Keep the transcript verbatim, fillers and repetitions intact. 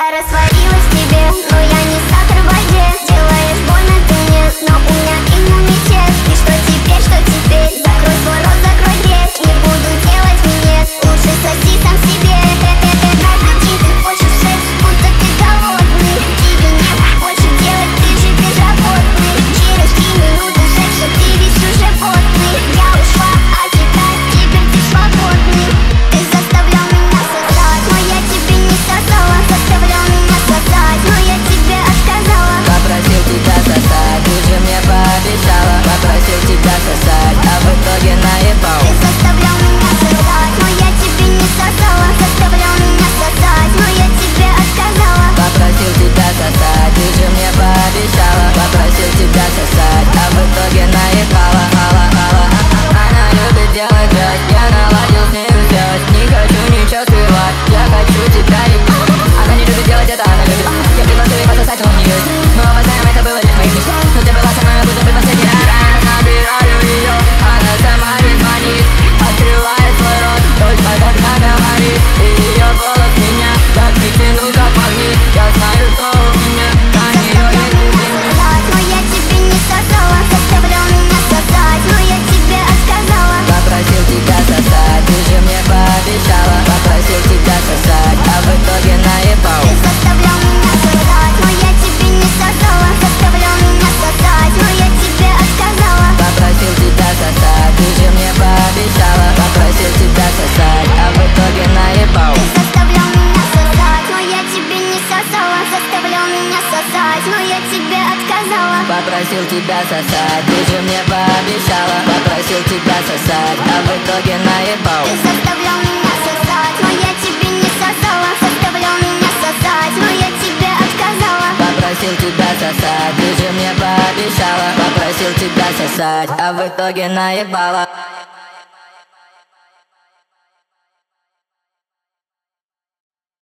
Я растворилась в тебе, но я не сахар в воде. Делаешь больно ты мне, но у меня иммунитет. И что теперь, что теперь? Закрой свой рот, закрой дверь. Не буду делать минет, лучше соси сам себе. Каждый день ты хочешь секс, будто ты голодный. Тебе нет больше делать, ты же безработный. Через три минуты секса ты весь уже потный. Я ушла, а теперь, теперь ты свободный. Ты заставлял меня сосать, но я тебе не сосала. Заставлял меня сосать, но я тебе отказала. Попросил тебя сосать, ты же мне пообещала. Попросил тебя сосать, а в итоге наебал. Ты заставлял меня сосать, но я тебе не сосала. Заставлял меня сосать, но я тебе отказала. Попросил тебя сосать, ты же мне пообещала. Попросил тебя сосать, а в итоге наебала. Ала, ала. Она любит делать грязь, я наладил с нею связь. Не хочу ничего скрывать, я хочу тебя любить. Она не любит делать это, она любит. Я предложил ей пососать, но он не есть. Мы оба знаем, это было лишь моих мечт. Но ты была со мной, будто бы последний раз. Набираю ее, она сама не звонит. Открывает свой рот, только когда говорит. И ее голос меня так не тянул, как магнит. Я знаю, что у меня на нее есть любимый. Но я тебе не сосала. Заставлял меня сосать, но я тебе отказала. Попросил тебя сосать, ты же мне пообещала. Попросил тебя сосать, а в итоге наебал. Ты заставлял меня сосать, но я тебе не сосала. Заставлял меня сосать, но я тебе отказала. Попросил тебя сосать, ты же мне пообещала. Попросил тебя сосать, а в итоге наебал. Ты заставлял меня сосать, но я тебе не сосала. Заставлял меня сосать, но я тебе отказала. Попросил тебя сосать, ты же мне пообещала. Попросил тебя сосать, а в итоге наебал. Ты заставлял меня сосать, но я тебе не сосала. Заставлял меня сосать, но я тебе отказала. Попросил тебя сосать, ты же мне пообещала. Попросил тебя сосать, а в итоге наебала.